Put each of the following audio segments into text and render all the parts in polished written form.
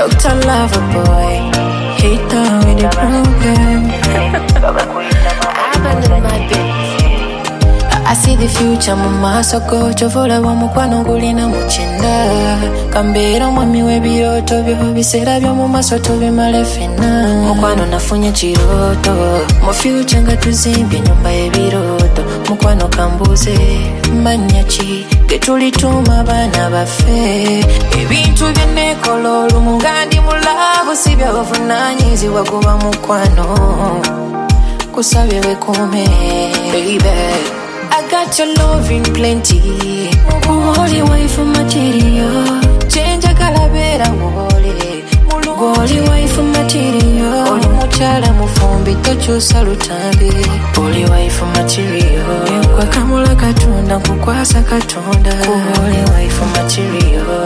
Dr. Loverboy, hate down with the problem. Abandon my bed. I see the future mama soko chovola wa mukwano gulina muchenda kambera mwami webiroto byo bisera byo mu maso tubimale fena mukwano nafunye chiroto mu future nga tuzimbye nyumba yebiroto mukwano kambuze manyachi getulituma bana bafe ebintu byenekololo mungandi mulavu sibya bafunanyizi wakuba mukwano kusabye wekume baby I got your love in plenty. Holy wife material. Change a calavera, holy. Holy wife material. Holy muchala mufumbi tocho salutambi. Holy wife material. Kwa kamula katunda kukwasa katunda. Holy wife material.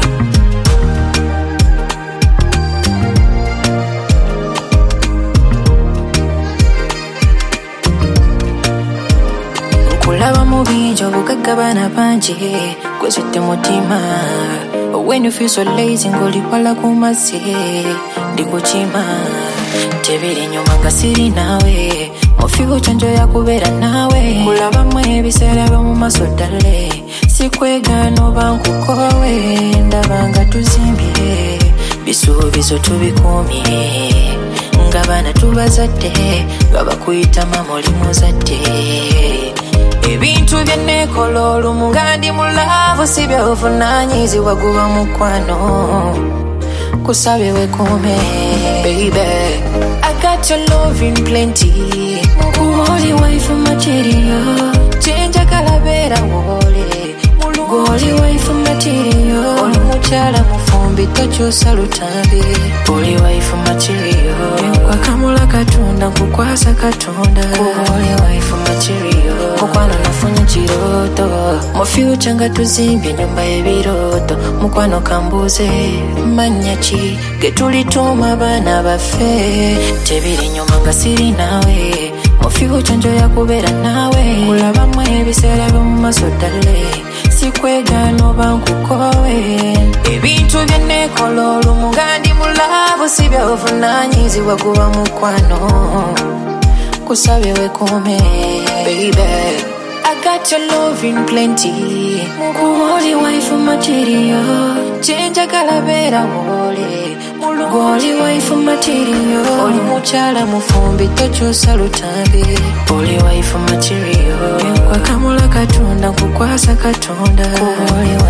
Kulaba mubinjo bukagabana panje kwesite mutima. When you feel so lazy ngoli wala kumase ndikuchima tebiri nyuma ngasiri nawe mufigo chanjo ya kubera nawe kulaba mwe bisera byo mu maso dale sikwegano bankukowe ndabanga tuzimbire bisubizo tubikumye ngabana tubazadde babakuyita mamoli muzadde ebintu byenekololo mungandi mulavu sibya ofunanyizi waguba mukwano kusabe wekume baby I got your love in plenty holy wife material change a calavera holy wife material holy muchala mufumbi tocho salutambi holy wife material kwa kamula katunda kukwasa katunda holy wife material mukwano nafunye chiroto mu future nga tuzimbye nyumba yebiroto mukwano kambuze manyachi getulituma bana bafe tebiri nyuma ngasiri nawe mu future njo yakubera nawe kulaba mwe bisera byo mu maso dale sikwegano bankukowe ebintu byenekololo mungandi mulavu sibya ofunanyizi wakuba mukwano kusabe wekume baby I got your love in plenty holy wife material change a calavera holy wife material holy muchala mufumbi tocho salutambi holy wife material kwa kamula katunda kukwasa katunda holy